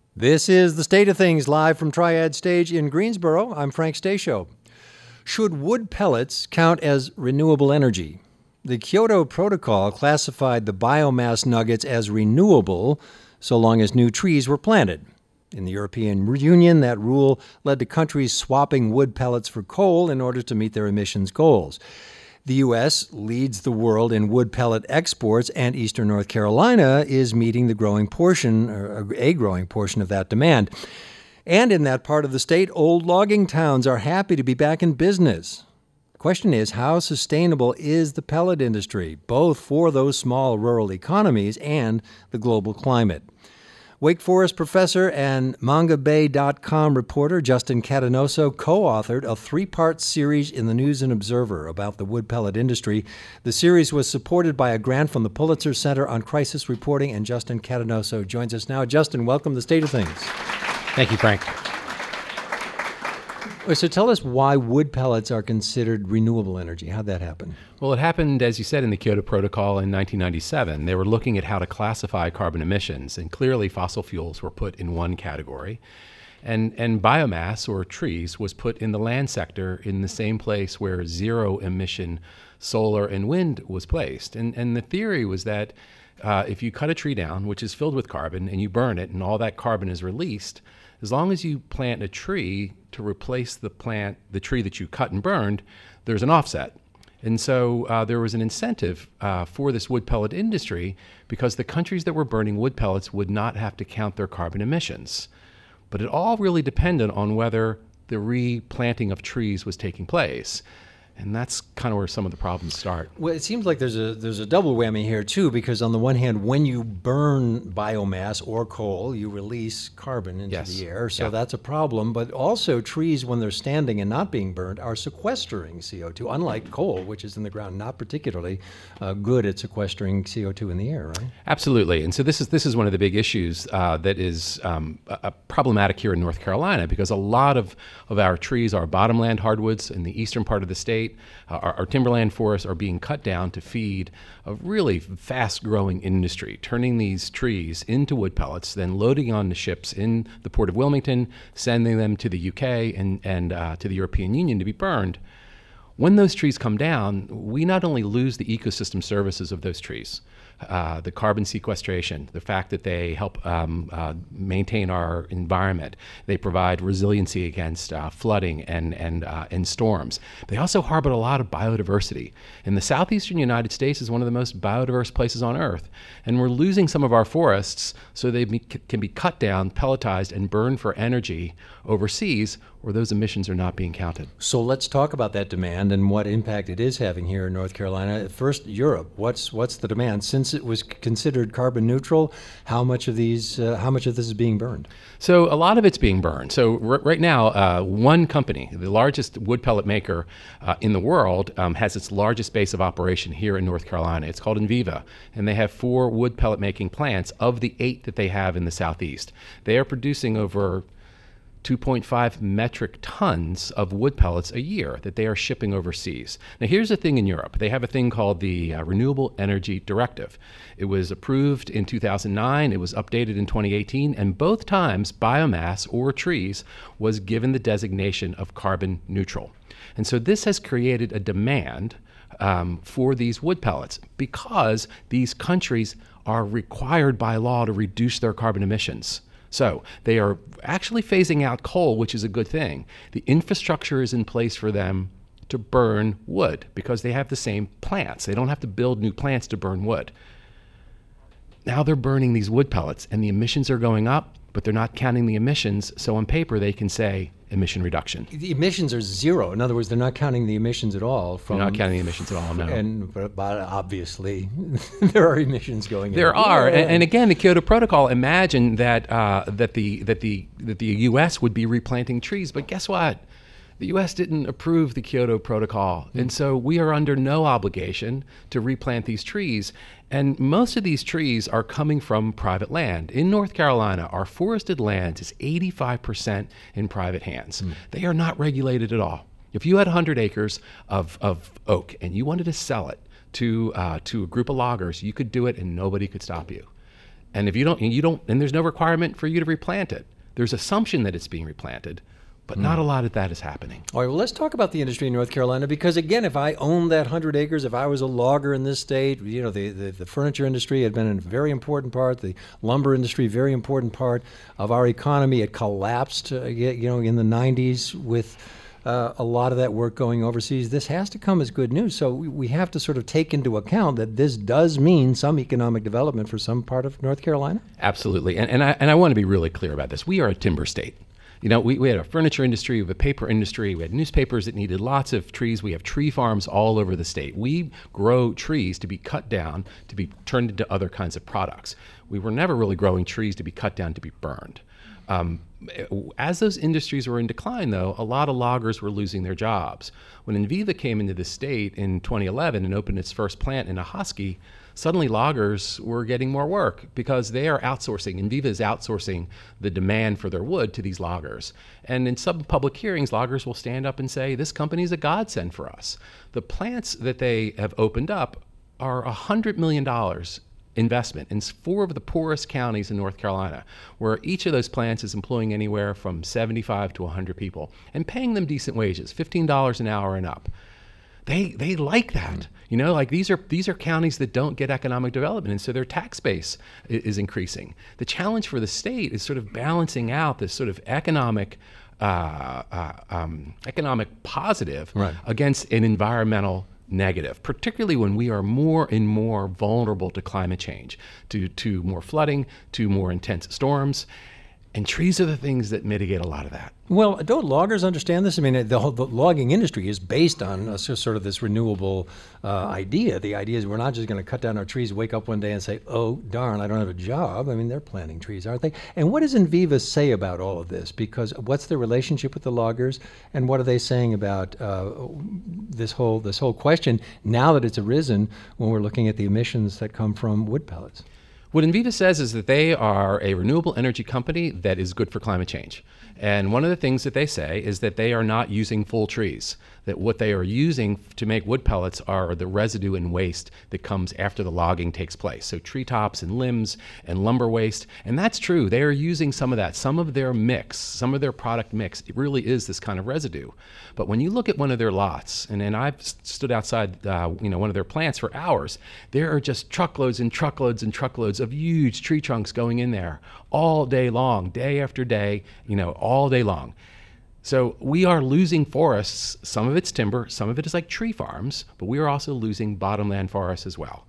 This is The State of Things, live from Triad Stage in Greensboro. I'm Frank Stasio. Should wood pellets count as renewable energy? The Kyoto Protocol classified the biomass nuggets as renewable so long as new trees were planted. In the European Union, that rule led to countries swapping wood pellets for coal in order to meet their emissions goals. The U.S. leads the world in wood pellet exports, and eastern North Carolina is meeting a growing portion of that demand. And in that part of the state, old logging towns are happy to be back in business. The question is, how sustainable is the pellet industry, both for those small rural economies and the global climate? Wake Forest professor and MangaBay.com reporter Justin Catanoso co-authored a three-part series in the News and Observer about the wood pellet industry. The series was supported by a grant from the Pulitzer Center on Crisis Reporting, and Justin Catanoso joins us now. Justin, welcome to The State of Things. Thank you, Frank. So tell us why wood pellets are considered renewable energy. How'd that happen? Well, it happened, as you said, in the Kyoto Protocol in 1997. They were looking at how to classify carbon emissions, and clearly fossil fuels were put in one category. And biomass, or trees, was put in the land sector in the same place where zero-emission solar and wind was placed. And the theory was that if you cut a tree down, which is filled with carbon, and you burn it, and all that carbon is released, as long as you plant a tree to replace the tree that you cut and burned, there's an offset. And so there was an incentive for this wood pellet industry because the countries that were burning wood pellets would not have to count their carbon emissions. But it all really depended on whether the replanting of trees was taking place. And that's kind of where some of the problems start. Well, it seems like there's a double whammy here, too, because on the one hand, when you burn biomass or coal, you release carbon into the air, so that's a problem. But also, trees, when they're standing and not being burned, are sequestering CO2, unlike coal, which is in the ground, not particularly good at sequestering CO2 in the air, right? Absolutely. And so this is one of the big issues that is problematic here in North Carolina, because a lot of our trees are bottomland hardwoods in the eastern part of the state. Our timberland forests are being cut down to feed a really fast-growing industry, turning these trees into wood pellets, then loading on the ships in the port of Wilmington, sending them to the UK and to the European Union to be burned. When those trees come down, we not only lose the ecosystem services of those trees, the carbon sequestration, the fact that they help maintain our environment. They provide resiliency against flooding and storms. They also harbor a lot of biodiversity. And the southeastern United States is one of the most biodiverse places on Earth. And we're losing some of our forests so they can be cut down, pelletized, and burned for energy overseas, where those emissions are not being counted. So let's talk about that demand and what impact it is having here in North Carolina. First, Europe. What's the demand? Since it was considered carbon neutral, how much of this is being burned? So a lot of it's being burned. So right now, one company, the largest wood pellet maker in the world, has its largest base of operation here in North Carolina. It's called Enviva, and they have 4 wood pellet making plants of the 8 that they have in the southeast. They are producing over 2.5 metric tons of wood pellets a year that they are shipping overseas. Now, here's the thing in Europe. They have a thing called the Renewable Energy Directive. It was approved in 2009. It was updated in 2018. And both times, biomass or trees was given the designation of carbon neutral. And so this has created a demand for these wood pellets because these countries are required by law to reduce their carbon emissions. So they are actually phasing out coal, which is a good thing. The infrastructure is in place for them to burn wood because they have the same plants. They don't have to build new plants to burn wood. Now they're burning these wood pellets and the emissions are going up, but they're not counting the emissions. So on paper, they can say emission reduction. The emissions are zero. In other words, they're not counting the emissions at all. They're not counting the emissions at all, no. But obviously, there are emissions going in. There are. And again, the Kyoto Protocol imagined that the U.S. would be replanting trees. But guess what? The U.S. didn't approve the Kyoto Protocol, and so we are under no obligation to replant these trees. And most of these trees are coming from private land. In North Carolina, our forested land is 85% in private hands. They are not regulated at all. If you had 100 acres of oak and you wanted to sell it to a group of loggers, you could do it and nobody could stop you. And if and there's no requirement for you to replant it. There's assumption that it's being replanted, but not a lot of that is happening. All right, well, let's talk about the industry in North Carolina, because again, if I owned that 100 acres, if I was a logger in this state, the furniture industry had been a very important part, the lumber industry, very important part of our economy. It collapsed, in the 90s with a lot of that work going overseas. This has to come as good news. So we have to sort of take into account that this does mean some economic development for some part of North Carolina. Absolutely. And I want to be really clear about this. We are a timber state. We had a furniture industry, we have a paper industry, we had newspapers that needed lots of trees. We have tree farms all over the state. We grow trees to be cut down, to be turned into other kinds of products. We were never really growing trees to be cut down to be burned. As those industries were in decline, though, a lot of loggers were losing their jobs. When Enviva came into the state in 2011 and opened its first plant in Ahoskie, suddenly loggers were getting more work because they are outsourcing. Enviva is outsourcing the demand for their wood to these loggers. And in some public hearings, loggers will stand up and say, this company is a godsend for us. The plants that they have opened up are $100 million investment in 4 of the poorest counties in North Carolina, where each of those plants is employing anywhere from 75 to 100 people and paying them decent wages, $15 an hour and up. They like that. These are counties that don't get economic development, and so their tax base is increasing. The challenge for the state is sort of balancing out this sort of economic positive against an environmental negative, particularly when we are more and more vulnerable to climate change, to more flooding, to more intense storms. And trees are the things that mitigate a lot of that. Well, don't loggers understand this? I mean, the logging industry is based on sort of this renewable idea. The idea is we're not just going to cut down our trees, wake up one day and say, oh, darn, I don't have a job. I mean, they're planting trees, aren't they? And what does Enviva say about all of this? Because what's their relationship with the loggers? And what are they saying about this whole question now that it's arisen when we're looking at the emissions that come from wood pellets? What Enviva says is that they are a renewable energy company that is good for climate change. And one of the things that they say is that they are not using full trees, that what they are using to make wood pellets are the residue and waste that comes after the logging takes place. So treetops and limbs and lumber waste. And that's true. They are using some of that. Some of their mix, some of their product mix, it really is this kind of residue. But when you look at one of their lots, and I've stood outside one of their plants for hours, there are just truckloads and truckloads and truckloads of huge tree trunks going in there all day long, day after day, all day long. So we are losing forests. Some of it's timber, some of it is like tree farms, but we are also losing bottomland forests as well.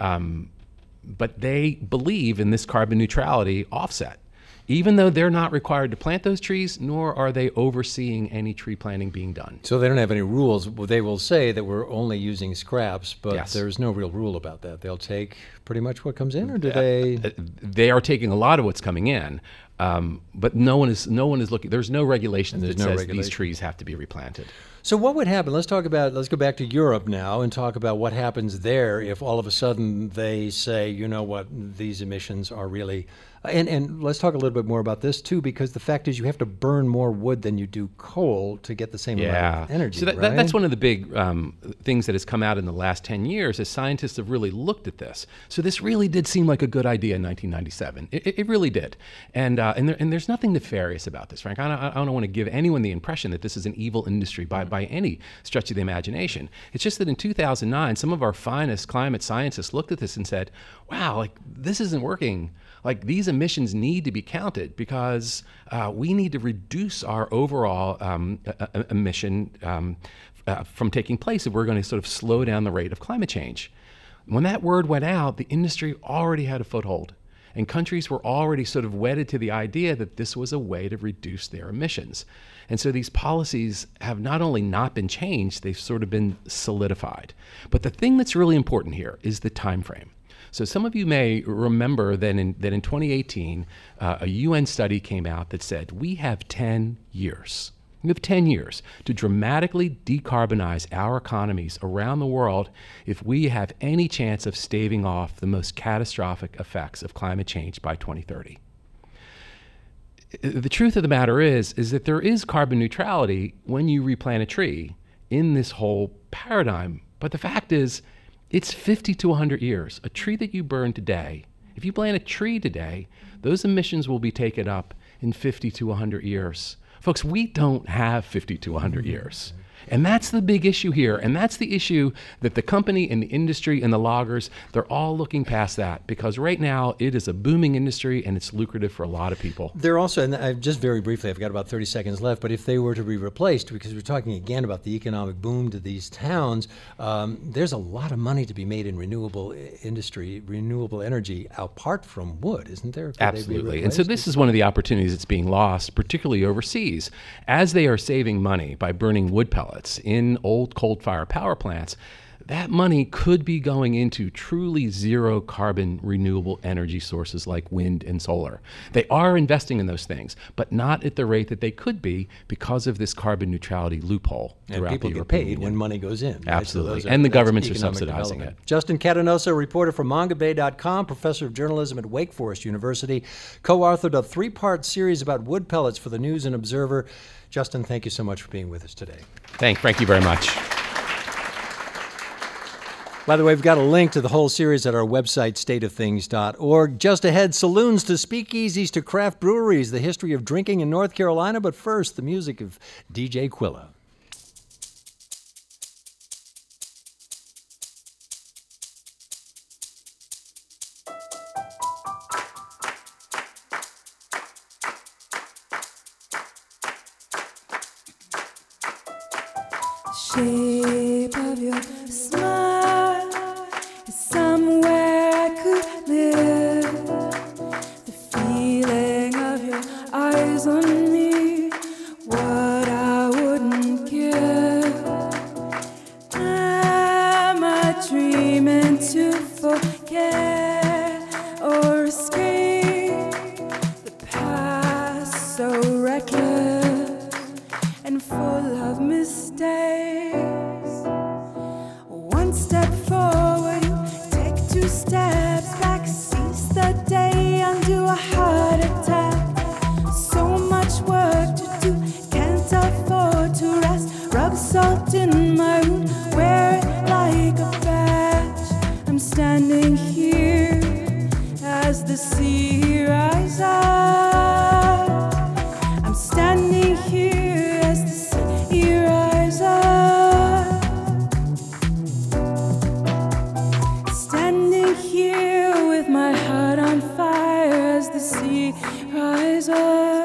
But they believe in this carbon neutrality offset, even though they're not required to plant those trees, nor are they overseeing any tree planting being done. So they don't have any rules. They will say that we're only using scraps, but Yes. There's no real rule about that. They'll take pretty much what comes in, or do they? They are taking a lot of what's coming in, but no one is looking. There's no regulation that says these trees have to be replanted. So what would happen? Let's go back to Europe now and talk about what happens there if all of a sudden they say, you know what, these emissions are really, and let's talk a little bit more about this too, because the fact is you have to burn more wood than you do coal to get the same amount of energy, So right? that's one of the big things that has come out in the last 10 years as scientists have really looked at this. So this really did seem like a good idea in 1997. It really did. And there's nothing nefarious about this, Frank. I don't want to give anyone the impression that this is an evil industry by any stretch of the imagination. It's just that in 2009, some of our finest climate scientists looked at this and said, wow, like this isn't working. Like these emissions need to be counted because we need to reduce our overall emission from taking place if we're going to sort of slow down the rate of climate change. When that word went out, the industry already had a foothold. And countries were already sort of wedded to the idea that this was a way to reduce their emissions. And so these policies have not only not been changed, they've sort of been solidified. But the thing that's really important here is the time frame. So some of you may remember that in 2018, a UN study came out that said we have 10 years. We have 10 years to dramatically decarbonize our economies around the world if we have any chance of staving off the most catastrophic effects of climate change by 2030. The truth of the matter is that there is carbon neutrality when you replant a tree in this whole paradigm. But the fact is, it's 50 to 100 years. A tree that you burn today, If you plant a tree today, those emissions will be taken up in 50 to 100 years. Folks, we don't have 50 to 100 years. And that's the big issue here. And that's the issue that the company and the industry and the loggers, they're all looking past that, because right now it is a booming industry and it's lucrative for a lot of people. They're also, and I just very briefly, I've got about 30 seconds left, but if they were to be replaced, because we're talking again about the economic boom to these towns, there's a lot of money to be made in renewable industry, renewable energy, apart from wood, isn't there? Absolutely. And so this is one of the opportunities that's being lost, particularly overseas. As they are saving money by burning wood pellets in old coal-fired power plants, that money could be going into truly zero carbon renewable energy sources like wind and solar. They are investing in those things, but not at the rate that they could be because of this carbon neutrality loophole. And people get paid when money goes in. Absolutely. Right? So and the governments are subsidizing it. Justin Catanoso, reporter from mongabay.com, professor of journalism at Wake Forest University, co-authored a 3-part series about wood pellets for the News and Observer. Justin, thank you so much for being with us today. Thank you very much. By the way, we've got a link to the whole series at our website, stateofthings.org. Just ahead, saloons to speakeasies to craft breweries, the history of drinking in North Carolina. But first, the music of DJ Quilla. Shape of your smile is somewhere I could live. The feeling of your eyes on me, what I wouldn't give. Am I dreaming to forget or escape the past so reckless and full of mistakes? One step forward, take 2 steps back, seize the day, undo a heart attack. So much work to do, can't afford to rest. Rub salt in my wound, wear it like a badge. I'm standing here as the sea rises up. I'm standing here as the sea rises up. Standing here with my heart on fire as the sea rises up.